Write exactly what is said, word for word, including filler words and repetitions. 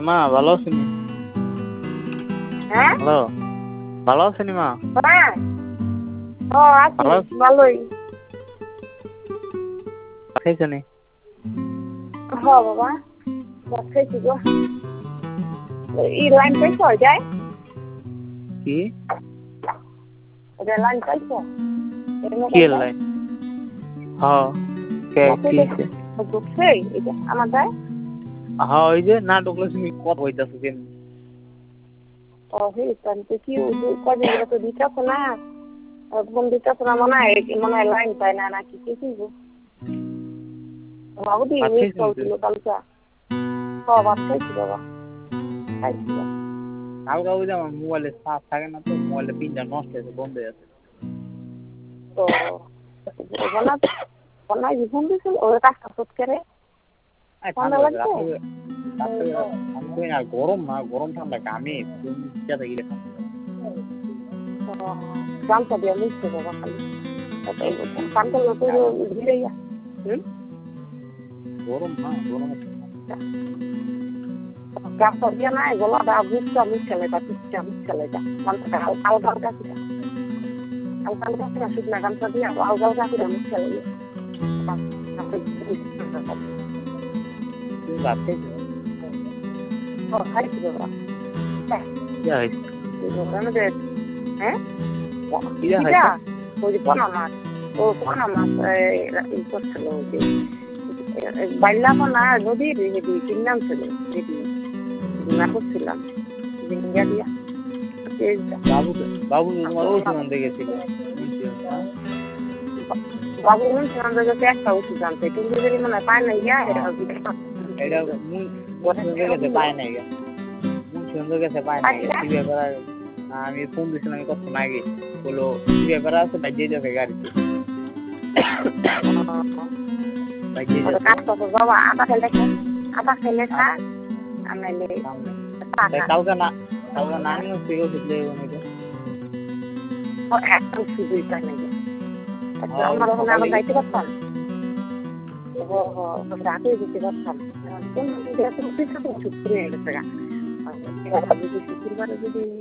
মা ভালো আছেন? হ্যাঁ হ্যালো, ভালো আছেন মা? হ্যাঁ ও আছি ভালো আছেন? ভালোই। খাইছেন? হ বাবা ভাত খাইছি গো। ই লাইন পাইছ যায় কি ওদের লাইন পাইছ এর কি মোবাইলটা লাইন? হ্যাঁ কে কি হইছে? ঢুকছে এটা আমার দেয়। হ্যাঁ ওই যে না ঢুকলে তুমি কত হইতাছো কেন? ও হে তাহলে কি কদিন ধরে তো দিতেছ না একদম দিতেছ না মনে হয় মনে হয় লাইন পায় না নাকি কি কি বাবু দি ভাত মিস খাইছেন তো? করছিল কালকে। হ ভাত খাইছি বাবা খাইছি। কালকে ওই যে আমার মোবাইলে চার্জ থাকে না তো মোবাইলের পিনটা নষ্ট হয়েছে বন্ধ হয়ে আছে। তো বনা বনা ফোন দিছিল ওর কাজটা সত করে ঠান্ডা লাগছে। না গরম না গরম ঠান্ডা গামে তুমি যেতে গেলে গামছা দিয়ে মিশছে বাবা খালি কানটা তো ঘিরে হুম গরম না গরম গামছা দিয়ে নাই গলাটা বুঝতে মিশছে লেটা পিছটা মিশছে লেটা গামছাটা হালকা হালকা ছিল হালকা হালকা ছিল শুকনা গামছা দিয়ে হালকা হালকা ছিল মিশছে লেগে তুমি ভাত খাইছো? খাইছি বাবা ইয়া হয়েছে আমাদের হ্যাঁ ইয়া হয়েছে ওই যে পোনা মাছ ও পোনা মাছ ই করছিল ওই যে বাইলা পোনা নদীর হেদি কিনলাম ছিল হেদি গুনা করছিলাম জিঙ্গা দিয়া বাবু বাবু তোমার ওষুধ আনতে গেছিল বাবু শুনছি আমাদের কাছে একটা ওষুধ আনতে কিন্তু যদি মনে হয় পায় না ইয়া এটা মুন্সিগঞ্জের কাছে পায় নাই মুন্সিগঞ্জের কাছে পায় নাই আমি ফোন দিয়েছিলাম কতক্ষণ আগে বললো ব্যাপার আছে ভাই দিয়ে যাবে গাড়িতে বাবা আটা খেলে খা আটা খেলে খা কালকে না কালকে নানি হচ্ছে ওষুধ লেগে নিতে একটা ওষুধই পাই না আমার ওখানে আবার যাইতে পারতাম রাতে যেতে পারতাম ওষুধ করে গেছে শুক্রবারে যদি